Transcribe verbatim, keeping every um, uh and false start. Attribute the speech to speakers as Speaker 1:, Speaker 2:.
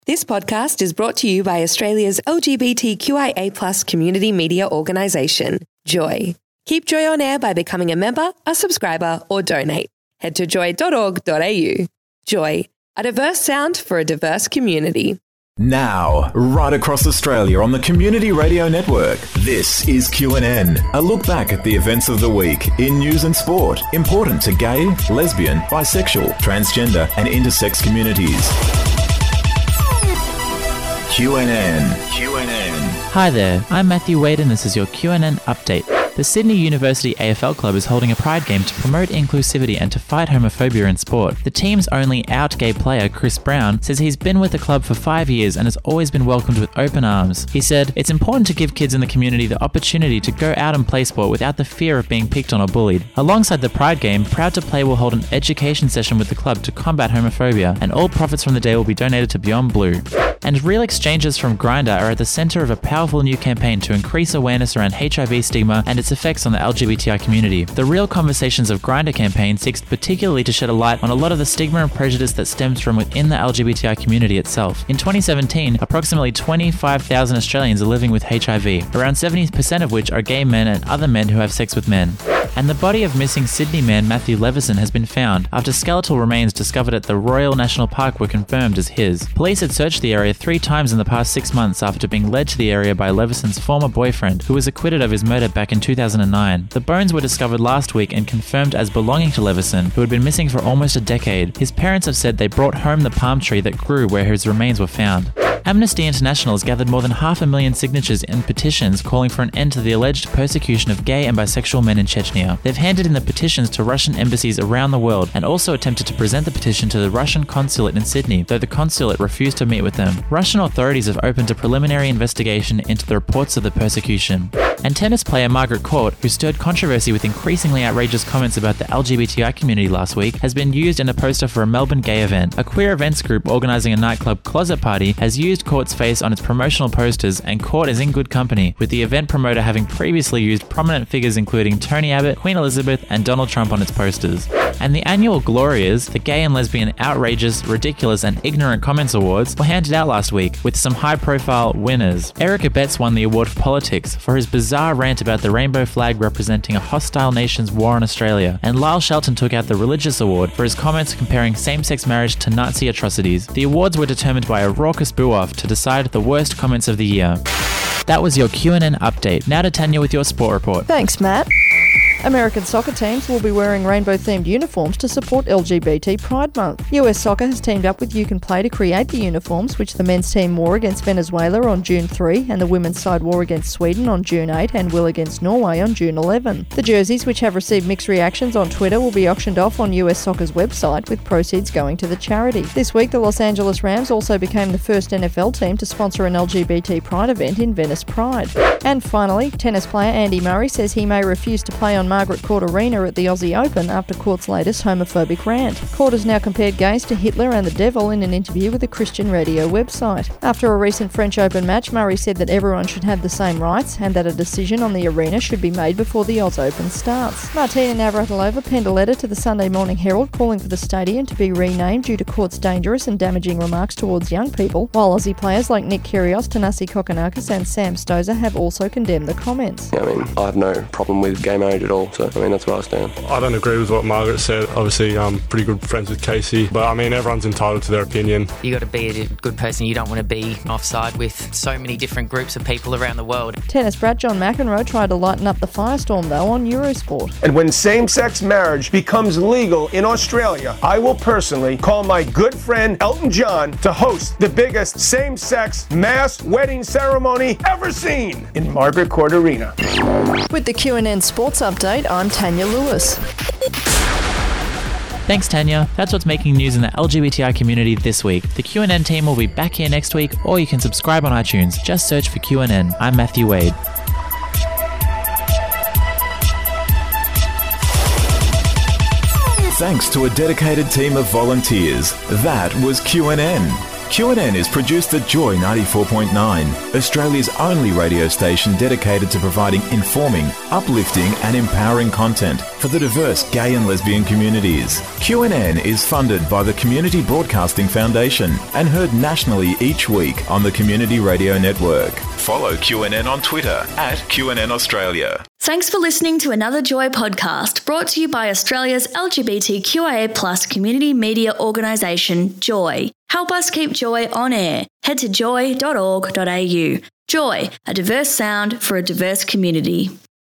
Speaker 1: This podcast is brought to you by Australia's L G B T Q I A plus community media organisation, Joy. Keep Joy on air by becoming a member, a subscriber, or donate. Head to joy dot org dot a u. Joy, a diverse sound for a diverse community.
Speaker 2: Now, right across Australia on the Community Radio Network, this is Q and N, a look back at the events of the week in news and sport, important to gay, lesbian, bisexual, transgender and intersex communities. Q and N. Q and N.
Speaker 3: Hi there, I'm Matthew Wade and this is your Q and N update. The Sydney University A F L Club is holding a pride game to promote inclusivity and to fight homophobia in sport. The team's only out gay player, Chris Brown, says he's been with the club for five years and has always been welcomed with open arms. He said, "It's important to give kids in the community the opportunity to go out and play sport without the fear of being picked on or bullied." Alongside the pride game, Proud to Play will hold an education session with the club to combat homophobia, and all profits from the day will be donated to Beyond Blue. And real exchanges from Grindr are at the centre of a powerful new campaign to increase awareness around H I V stigma and its effects on the L G B T I community. The Real Conversations of Grindr campaign seeks particularly to shed a light on a lot of the stigma and prejudice that stems from within the L G B T I community itself. In twenty seventeen, approximately twenty-five thousand Australians are living with H I V, around seventy percent of which are gay men and other men who have sex with men. And the body of missing Sydney man Matthew Levison has been found after skeletal remains discovered at the Royal National Park were confirmed as his. Police had searched the area three times in the past six months after being led to the area by Levison's former boyfriend, who was acquitted of his murder back in two thousand nine. The bones were discovered last week and confirmed as belonging to Levison, who had been missing for almost a decade. His parents have said they brought home the palm tree that grew where his remains were found. Amnesty International has gathered more than half a million signatures in petitions calling for an end to the alleged persecution of gay and bisexual men in Chechnya. They've handed in the petitions to Russian embassies around the world and also attempted to present the petition to the Russian consulate in Sydney, though the consulate refused to meet with them. Russian authorities have opened a preliminary investigation into the reports of the persecution. And tennis player Margaret Court, who stirred controversy with increasingly outrageous comments about the L G B T I community last week, has been used in a poster for a Melbourne gay event. A queer events group organising a nightclub closet party has used Court's face on its promotional posters, and Court is in good company, with the event promoter having previously used prominent figures including Tony Abbott, Queen Elizabeth and Donald Trump on its posters. And the annual Glorias, the Gay and Lesbian Outrageous, Ridiculous and Ignorant Comments Awards, were handed out last week, with some high-profile winners. Eric Abetz won the award for politics for his bizarre rant about the rainbow flag representing a hostile nation's war on Australia, and Lyle Shelton took out the religious award for his comments comparing same-sex marriage to Nazi atrocities. The awards were determined by a raucous boo-off to decide the worst comments of the year. That was your Q and N update. Now to Tanya with your sport report.
Speaker 4: Thanks, Matt. American soccer teams will be wearing rainbow-themed uniforms to support L G B T Pride Month. U S Soccer has teamed up with You Can Play to create the uniforms, which the men's team wore against Venezuela on June third and the women's side wore against Sweden on June eighth and will against Norway on June eleventh. The jerseys, which have received mixed reactions on Twitter, will be auctioned off on U S Soccer's website, with proceeds going to the charity. This week, the Los Angeles Rams also became the first N F L team to sponsor an L G B T Pride event in Venice Pride. And finally, tennis player Andy Murray says he may refuse to play on Margaret Court Arena at the Aussie Open after Court's latest homophobic rant. Court has now compared gays to Hitler and the devil in an interview with a Christian radio website. After a recent French Open match, Murray said that everyone should have the same rights and that a decision on the arena should be made before the Oz Open starts. Martina Navratilova penned a letter to the Sunday Morning Herald calling for the stadium to be renamed due to Court's dangerous and damaging remarks towards young people, while Aussie players like Nick Kyrgios, Thanasi Kokkinakis and Sam Stosur have also condemned the comments.
Speaker 5: I mean, I have no problem with gay marriage at all, so I mean, that's where I stand.
Speaker 6: I don't agree with what Margaret said. Obviously, I'm pretty good friends with Casey, but I mean, everyone's entitled to their opinion.
Speaker 7: You got to be a good person. You don't want to be offside with so many different groups of people around the world.
Speaker 4: Tennis brat John McEnroe tried to lighten up the firestorm, though, on Eurosport.
Speaker 8: And when same-sex marriage becomes legal in Australia, I will personally call my good friend Elton John to host the biggest same-sex mass wedding ceremony ever seen in Margaret Court Arena.
Speaker 4: With the Q and N Sports Update, I'm Tanya Lewis.
Speaker 3: Thanks, Tanya. That's what's making news in the L G B T I community this week. The Q and N team will be back here next week, or you can subscribe on iTunes. Just search for Q and N. I'm Matthew Wade.
Speaker 2: Thanks to a dedicated team of volunteers, that was Q and N. Q N N is produced at Joy ninety-four point nine, Australia's only radio station dedicated to providing informing, uplifting and empowering content for the diverse gay and lesbian communities. Q N N is funded by the Community Broadcasting Foundation and heard nationally each week on the Community Radio Network. Follow Q N N on Twitter at Q N N Australia.
Speaker 9: Thanks for listening to another Joy podcast brought to you by Australia's L G B T Q I A plus community media organisation, Joy. Help us keep Joy on air. Head to joy dot org dot a u. Joy, a diverse sound for a diverse community.